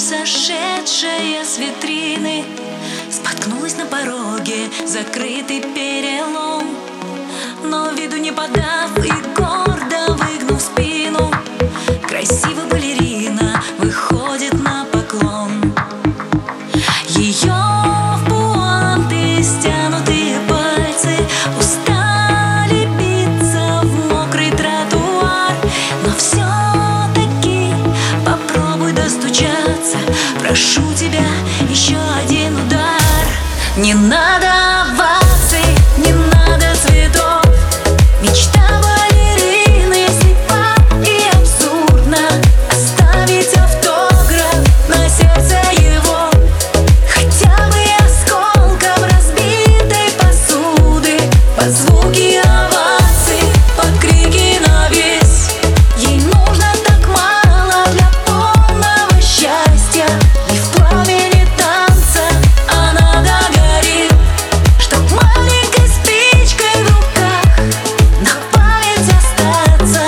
сошедшая с витрины, споткнулась на пороге, закрытый перелом. Но виду не подав и гордо выгнув спину, красивая балерина выходит на поклон. Ее в пуанты стянутые пальцы устали биться в мокрый тротуар. Но все-таки попробуй достучаться, прошу тебя, еще один удар. Не надо оваций, не надо цветов. Мечта балерины слепа и абсурдна. Оставить автограф на сердце его, хотя бы осколком разбитой посуды, под звуки оваций, под крики на весь. Ей нужно так мало для полного счастья, и в пламени танца она догорит, чтоб маленькой спичкой в руках на память остаться.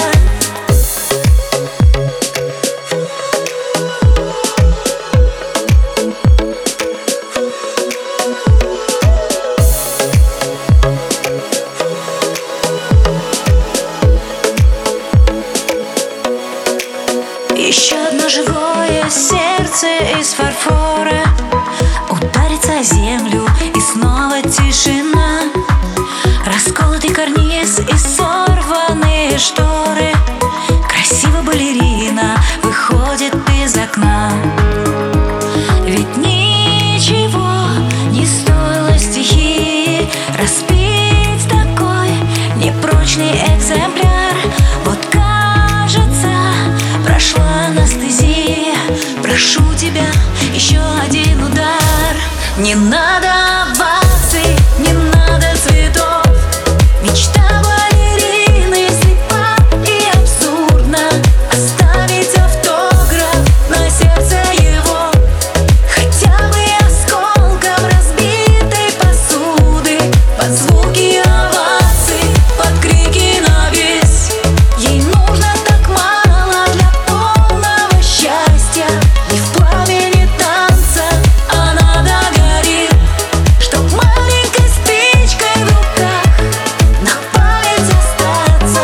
Еще одно живое сердце из фарфора ударится о землю, и снова тишина. Расколотый карниз и сорванные шторы. Красивая балерина выходит из окна. Ведь ничего не стоило стихии разбить такой непрочный экземпляр. Вот кажется, прошла анестезия. Прошу тебя, еще один удар. Не надо оваций, не надо цветов. Мечта балерины слепа и абсурдна. Оставить автограф на сердце его, хотя бы осколком разбитой посуды, под звуки оваций, под крики на весь. Ей нужно так мало для полного счастья, и в пламени танца она догорит, чтоб маленькой спичкой в руках на память остаться.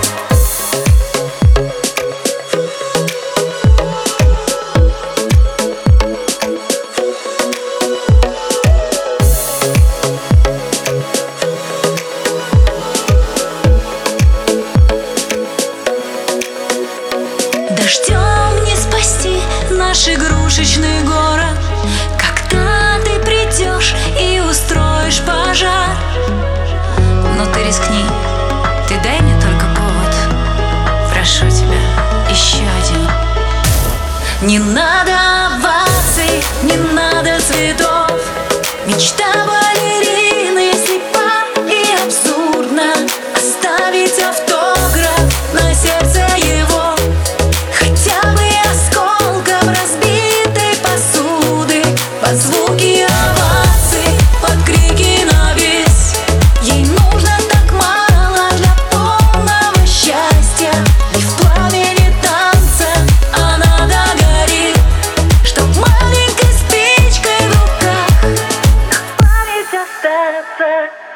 Дождем не спасти наш игрушечный город, когда ты придешь и устроишь пожар. Но ты рискни, ты дай мне только повод. Прошу тебя, еще один. Не надо оваций, не надо цветов. Мечта балерины слепа и абсурдна. Оставить автограф на сердце его, хотя бы осколком разбитой посуды, под звуки оваций, под крики на весь. Ей нужно так мало для полного счастья, и в пламени танца она догорит, чтоб маленькой спичкой в руках на память остаться.